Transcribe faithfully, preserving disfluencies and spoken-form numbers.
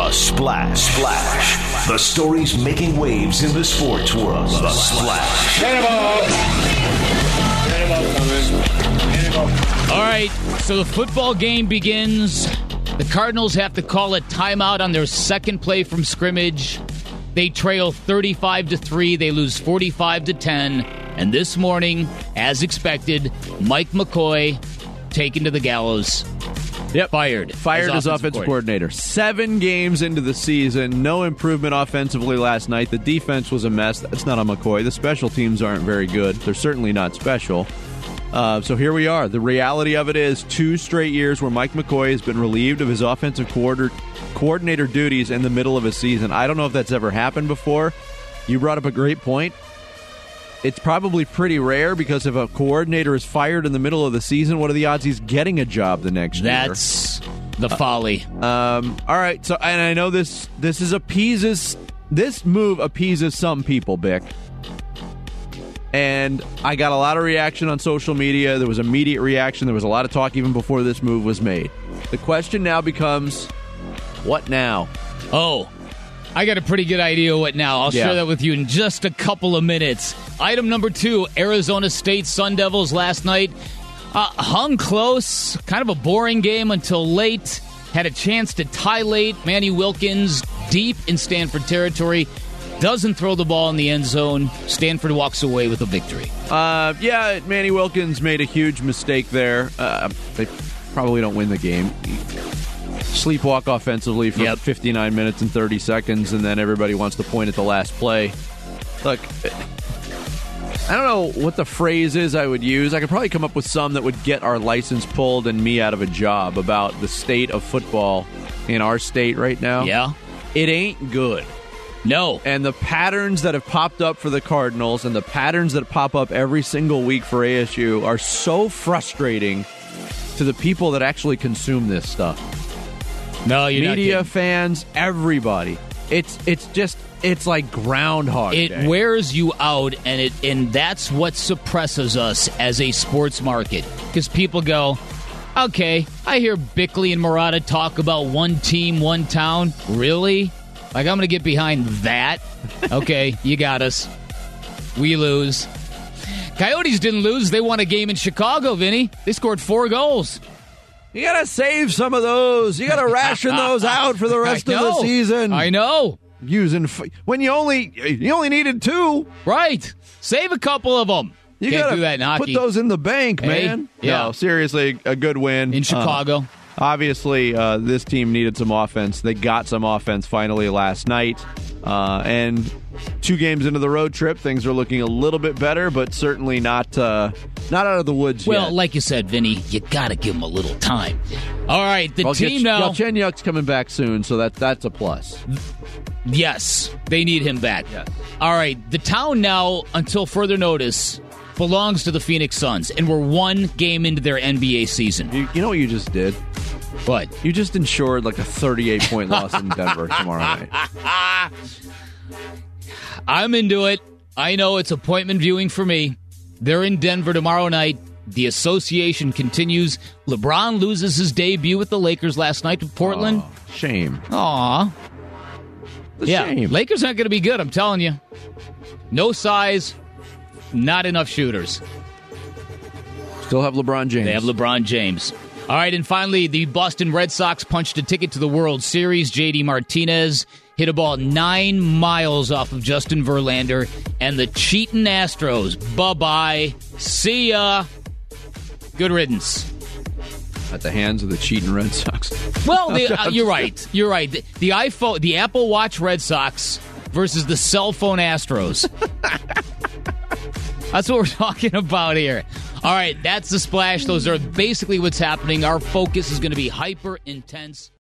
The Splash. Splash. The stories making waves in the sports world. The Splash. All right, so the football game begins. The Cardinals have to call a timeout on their second play from scrimmage. They trail thirty-five to three. They lose forty-five to ten. And this morning, as expected, Mike McCoy taken to the gallows. Yep. Fired. Fired as, as offensive coordinator. coordinator. Seven games into the season. No improvement offensively last night. The defense was a mess. That's not on McCoy. The special teams aren't very good. They're certainly not special. Uh, so here we are. The reality of it is two straight years where Mike McCoy has been relieved of his offensive coordinator, coordinator duties in the middle of a season. I don't know if that's ever happened before. You brought up a great point. It's probably pretty rare because if a coordinator is fired in the middle of the season, what are the odds he's getting a job the next That's year? That's the folly. Uh, um, all right, so and I know this this is appeases this move appeases some people, Bick. And I got a lot of reaction on social media. There was immediate reaction. There was a lot of talk even before this move was made. The question now becomes, what now? Oh, I got a pretty good idea what now. I'll yeah. share that with you in just a couple of minutes. Item number two, Arizona State Sun Devils last night. Uh, hung close, kind of a boring game until late. Had a chance to tie late. Manny Wilkins deep in Stanford territory. Doesn't throw the ball in the end zone. Stanford walks away with a victory. Uh, yeah, Manny Wilkins made a huge mistake there. Uh, they probably don't win the game. Sleepwalk offensively for yep. fifty-nine minutes and thirty seconds, and then everybody wants to point at the last play. Look, I don't know what the phrase is I would use. I could probably come up with some that would get our license pulled and me out of a job about the state of football in our state right now. Yeah. It ain't good. No. And the patterns that have popped up for the Cardinals and the patterns that pop up every single week for A S U are so frustrating to the people that actually consume this stuff. No, you're Media, not fans, everybody. It's it's just it's like Groundhog It Day. wears you out, and it and that's what suppresses us as a sports market. Because people go, okay, I hear Bickley and Murata talk about one team, one town. Really? Like, I'm going to get behind that? Okay, you got us. We lose. Coyotes didn't lose. They won a game in Chicago, Vinny. They scored four goals. You got to save some of those. You got to ration those out for the rest of the season. I know. Using f- when you only you only needed two. Right. Save a couple of them. You Can't gotta do that in hockey. Put those in the bank, hey, man. Yeah. No, seriously, a good win. In Chicago. Uh, obviously, uh, this team needed some offense. They got some offense finally last night. Uh, and two games into the road trip, things are looking a little bit better, but certainly not uh, not out of the woods well, yet. Well, like you said, Vinny, you got to give them a little time. All right, the well, team now. Galchenyuk's coming back soon, so that that's a plus. Yes, they need him back. Yes. All right, the town now, until further notice, belongs to the Phoenix Suns, and we're one game into their N B A season. You, you know what you just did? What? You just ensured like a thirty-eight point loss in Denver tomorrow night. I'm into it. I know it's appointment viewing for me. They're in Denver tomorrow night. The association continues. LeBron loses his debut with the Lakers last night to Portland. Oh, shame. Aw. Yeah, shame. Lakers aren't going to be good, I'm telling you. No size, not enough shooters. Still have LeBron James. They have LeBron James. All right, and finally, the Boston Red Sox punched a ticket to the World Series. J D Martinez hit a ball nine miles off of Justin Verlander, and the cheating Astros, bye-bye, see ya, good riddance. At the hands of the cheating Red Sox. Well, the, uh, you're right. You're right. The, the iPhone, the Apple Watch Red Sox versus the cell phone Astros. That's what we're talking about here. All right, that's the Splash. Those are basically what's happening. Our focus is going to be hyper intense.